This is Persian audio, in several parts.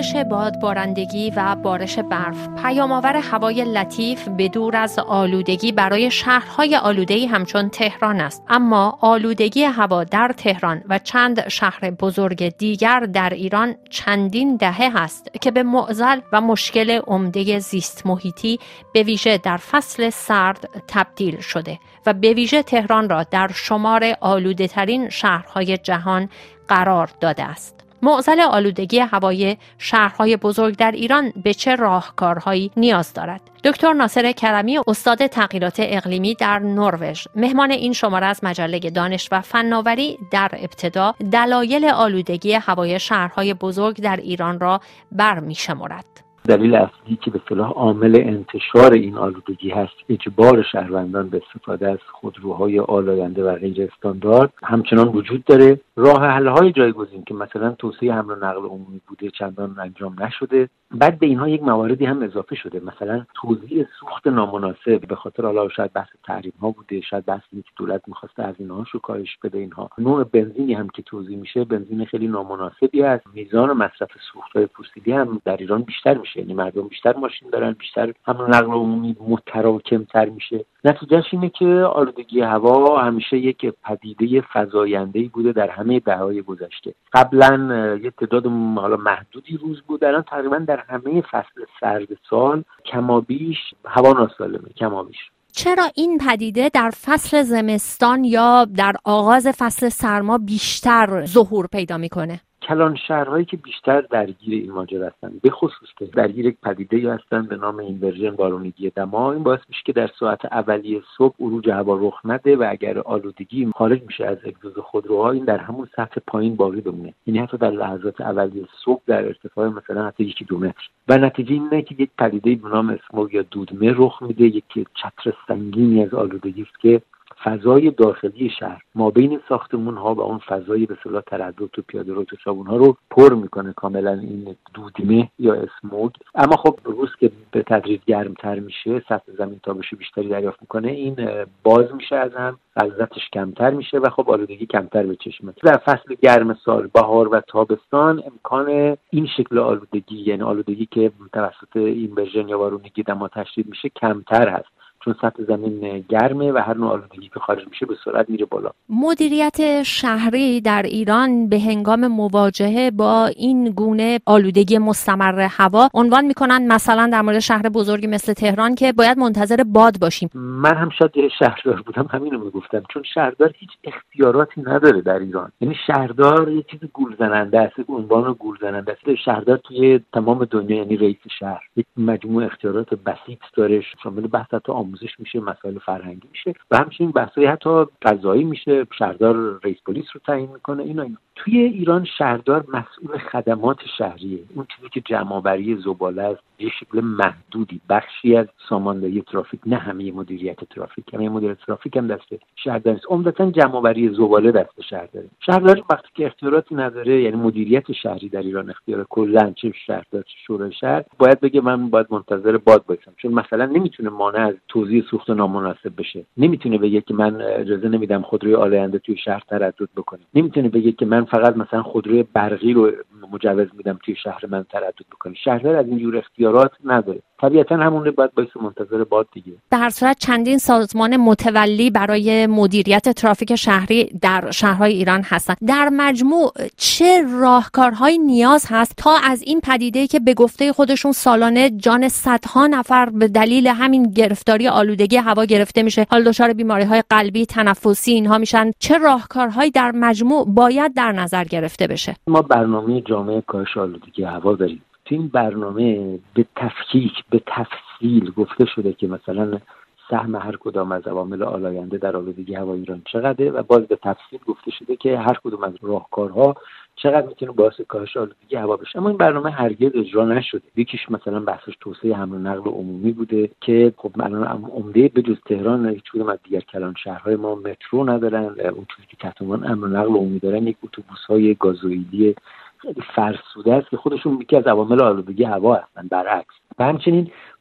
افزایش بادبارندگی و بارش برف پیام‌آور هوای لطیف به دور از آلودگی برای شهرهای آلوده‌ای همچون تهران است. اما آلودگی هوا در تهران و چند شهر بزرگ دیگر در ایران چندین دهه است که به معضل و مشکل عمده زیست محیطی به ویژه در فصل سرد تبدیل شده و به ویژه تهران را در شمار آلوده‌ترین شهرهای جهان قرار داده است. معضل آلودگی هوای شهرهای بزرگ در ایران به چه راهکارهایی نیاز دارد؟ دکتر ناصر کرمی، استاد تغییرات اقلیمی در نروژ، مهمان این شماره از مجله دانش و فناوری، در ابتدا دلایل آلودگی هوای شهرهای بزرگ در ایران را برمی‌شمارد. دلیل اصلی که به اصطلاح عامل انتشار این آلودگی هست، اجبار شهروندان به استفاده از خودروهای آلاینده و غیر استاندارد همچنان وجود داره. راه حل‌های جایگزین که مثلا توسعه حمل و نقل عمومی بوده چندان انجام نشده. بعد به اینها یک مواردی هم اضافه شده، مثلا توزیع سوخت نامناسب، به خاطر حالا شاید بحث تحریم ها بوده، شاید بحث اینه که دولت می‌خواسته هزینه‌هاشو کاهش بده. اینها نوع بنزینی هم که توزیع میشه بنزین خیلی نامناسبی است. میزان مصرف سوخت‌های فسیلی هم در ایران بیشتر میشه، یعنی مردم بیشتر ماشین دارن، بیشتر حمل و نقل عمومی متراکم‌تر میشه. نتیجهش اینه که آلودگی هوا همیشه یک پدیده فزاینده‌ای بوده در همه دهه‌های گذشته. قبلا یه تعداد حالا محدودی روز بود، الان تقریبا در همه فصل سرد سال کمابیش هوا ناسالمه، کمابیش. چرا این پدیده در فصل زمستان یا در آغاز فصل سرما بیشتر ظهور پیدا میکنه؟ کلان شهرهایی که بیشتر درگیر این ماجرا هستن، به خصوص که درگیر یک پدیده‌ای هستن به نام اینورژن بارونگی دما، این باعث میشه که در ساعت اولیه صبح عروج هوا رخ نده و اگر آلودگی خارج میشه از اگزوز خودروها، این در همون سطح پایین باقی بمونه، یعنی حتی در لحظات اولیه صبح در ارتفاع مثلا حتی 1-2 متر. و نتیجه اینه که یک پدیده به نام اسموگ یا دودمه رخ میده، یک چتر سنگینی از آلودگی است که فضای داخلی شهر ما بین ساختمون ها و اون فضای به اصطلاح تردد و پیاده رو تو خیابون ها رو پر میکنه کاملا این دودمه یا اسموگ. اما خب روز که به تدریج گرمتر میشه، سطح زمین تابش بیشتری دریافت میکنه، این باز میشه از هم، غلظتش کمتر میشه و خب آلودگی کمتر به چشم میاد. در فصل گرم سال، بهار و تابستان، امکان این شکل آلودگی، یعنی آلودگی که توسط اینورژن یا بارونگی دما تشدید میشه، کمتر هست، چون سطح زمین گرمه و هر نوع آلودگی که خارج میشه به سرعت میره بالا. مدیریت شهری در ایران به هنگام مواجهه با این گونه آلودگی مستمر هوا عنوان میکنن، مثلا در مورد شهر بزرگی مثل تهران، که باید منتظر باد باشیم. من هم شاید شهردار بودم همینو میگفتم، چون شهردار هیچ اختیاراتی نداره در ایران. یعنی شهردار یه چیز گولزننده است، عنوان گولزننده است. شهردار توی تمام دنیا یعنی رئیس شهر یک مجموعه اختیارات بسیط داره، شامل بحث آموزش میشه، مسائل فرهنگی میشه و همچنین بحث‌های حتی قضایی میشه. شهردار رئیس پلیس رو تعیین میکنه. اینا توی ایران شهردار مسئول خدمات شهریه، اون چیزی که جمع‌آوری زباله است یه شکل محدودی، بخشی از ساماندهی ترافیک، نه همه مدیریت ترافیک. همه مدیریت ترافیک هم دست شهردار است. عمدتاً جمع‌آوری زباله دست شهرداره. شهردار وقتی که اختیاراتی نداره، یعنی مدیریت شهری در ایران اختیار کلاً چه شهردار چه شورای شهر، باید بگه من باید منتظر باد باشم، چون مثلا نمیتونه مانع از توزیع سوخت نامناسب بشه، نمیتونه بگه که من اجازه نمیدم خودروی آلاینده توی شهر تردد بکنه، نمیتونه بگه که من فقط مثلا خودروی برقی رو مجوز میدم توی شهر من تردد بکنه. شهردار از این جور اختیارات نداره. طبیعتا همون باید باعث منتظر باد دیگه. در هر صورت چندین سازمان متولی برای مدیریت ترافیک شهری در شهرهای ایران هستند. در مجموع چه راهکارهایی نیاز هست تا از این پدیده‌ای که به گفته خودشون سالانه جان صدها نفر به دلیل همین گرفتاری آلودگی هوا گرفته میشه، حال دچار بیماری‌های قلبی، تنفسی اینها میشن، چه راهکارهایی در مجموع باید در نظر گرفته بشه؟ ما برنامه جامع کاهش آلودگی هوا داریم. تو این برنامه به تفکیک، به تفصیل گفته شده که مثلا سهم هر کدام از عوامل آلاینده در آلودگی هوا ایران چقدره و باز به تفصیل گفته شده که هر کدوم از راهکارها چقدر میتونه باعث کاهش آلودگی هوا بشه. اما این برنامه هرگز اجرا نشده. یکیش مثلا بحثش توسعه حمل و نقل عمومی بوده که خب الان عمده به جز تهران هیچ کدوم از دیگر کلان شهرهای ما مترو ندارن. اون چیزی که تحت عنوان حمل و نقل عمومی دارن یک اتوبوس‌های گازوئیلی خیلی فرسوده است که خودشون یکی از عوامل آلودگی هوا هستن برعکس. و همچنین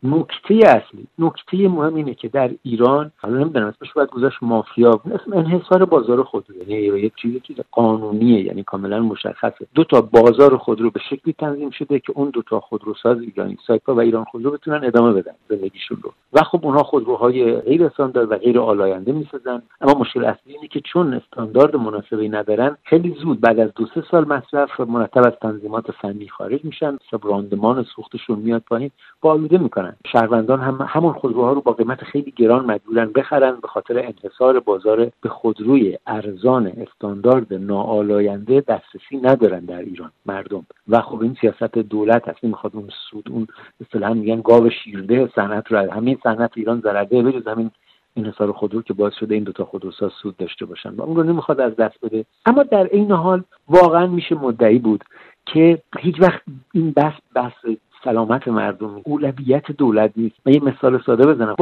نکته مهم اینه که در ایران، حالا نمیدونم اسمش باید گذاشت مافیا، اسم انحصار بازار خودرو، یعنی یک چیزی که قانونیه، یعنی کاملا مشخصه. دو تا بازار خودرو به شکلی تنظیم شده که اون دو تا خودروساز ایرانی سایپا و ایران خودرو بتونن ادامه بدن زندگیشون رو و خب اونها خودروهای غیر استاندارد و غیر آلاینده میسازن. اما مشکل اصلی اینه که چون استاندارد مناسبی ندارن، خیلی زود بعد از 2-3 سال مصرف مرتب از تنظیمات فنی خارج میشن، راندمان سوختشون میاد پایین، با آلوده میکنن. شهروندان همون خودروها رو با قیمت خیلی گران مجبورن بخرن به خاطر انحصار بازار به خودروی ارزان استاندارد ناآلاینده دسترسی ندارن در ایران مردم. و خب این سیاست دولت هست، میخواد اون سود، اون اصطلاحاً میگن گاو شیرده صنعت رو، همین صنعت ایران ضررده به جز همین انحصار خودرو که باعث شده این دو تا خودروساز سود داشته باشن و اون رو نمیخواد از دست بده. اما در این حال واقعا میشه مدعی بود که هیچ وقت این بحث سلامت مردم اولویت دولت نیست. من یه مثال ساده بزنم.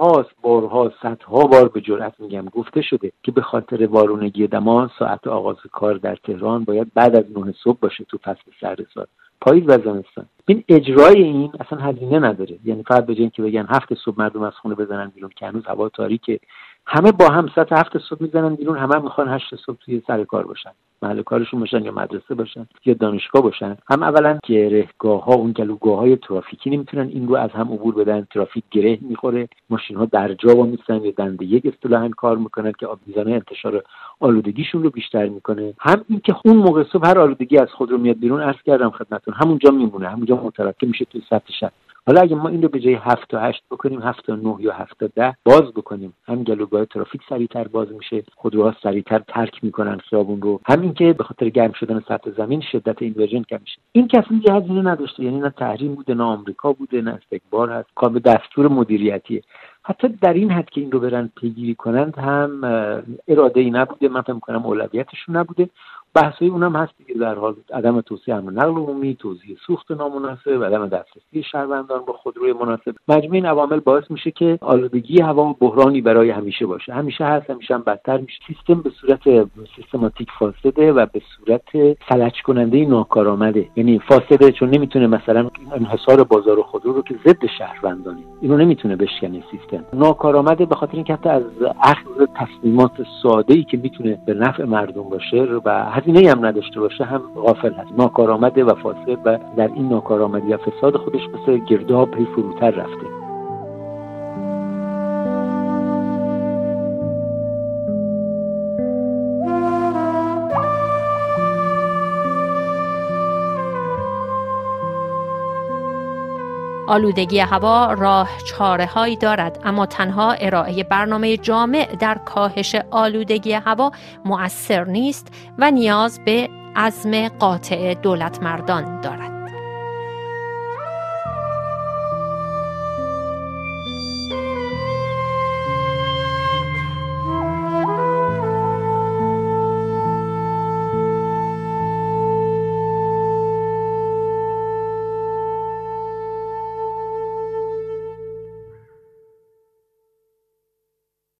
بارها صدها بار به جرئت میگم گفته شده که به خاطر وارونگی دما ساعت آغاز کار در تهران باید بعد از 9 صبح باشه تو فصل سرد سال، پاییز و زمستان. این اجرای این اصلا هزینه نداره، یعنی فقط به جای اینکه بگن 7 صبح مردم از خونه بزنن بیرون که هنوز هوا تاریکه، همه با هم ساعت 7 صبح میزنن بیرون، همه میخوان 8 صبح توی سر کار باشن، محل کارشون باشن یا مدرسه باشن یا دانشگاه باشن. هم اولا گرهگاه‌ها، اون گلوگاه‌های ترافیکی نمیتونن این رو از هم عبور بدن، ترافیک گره میخوره، ماشین‌ها در جا وا میستن یا دنده یک اصطلاحاً کار میکنن که میزان انتشار آلودگیشون رو بیشتر میکنه. هم این که اون موقع صبح هر آلودگی از خودرو میاد بیرون، عرض کردم خدمتتون، همونجا میمونه، همونجا متراکم میشه توی سطح شهر. حالا اگه ما این رو به جای 7 تا 8 بکنیم 7 تا 9 یا 7 تا 10 باز بکنیم، هم گلوگاه ترافیک سریعتر باز میشه، خودروها سریعتر ترک میکنن خیابون رو، همین که به خاطر گرم شدن سطح زمین شدت اینورژن کم میشه. این کسی یه هزینه نداشته، یعنی نه تحریم بوده، نه آمریکا بوده، نه استکبار هست، کار به دستور مدیریتیه. حتی در این حد که این رو برن پیگیری کنند هم اراده‌ای نبوده، من فکر می‌کنم اولویتشون نبوده. بحثای اونم هست دیگه، در حال عدم توسعه امن نقل عمومی، توزیع سوخت نامناسب، عدم دسترسی شهروندان با خودروی مناسب، مجموع این عوامل باعث میشه که آلودگی هوا بحرانی برای همیشه باشه. همیشه هست، همیشه هم بدتر میشه. سیستم به صورت سیستماتیک فاسده و به صورت فلج کننده ناکارآمده. یعنی فاسده چون نمیتونه مثلا انحصار بازار خودرو رو که ضد شهروندانه، اینو نمیتونه بشکنه سیستم. ناکارآمده به خاطر اینکه حتی از اخذ تصمیمات ساده‌ای که میتونه به نفع مردم باشه و هزینه‌ای هم نداشته باشه هم غافل هست. ناکارآمده و فاسد و در این ناکارآمدی و فساد خودش مثل گرداب پی فروتر رفته. آلودگی هوا راه چاره‌هایی دارد، اما تنها ارائه برنامه جامع در کاهش آلودگی هوا مؤثر نیست و نیاز به عزم قاطع دولتمردان دارد.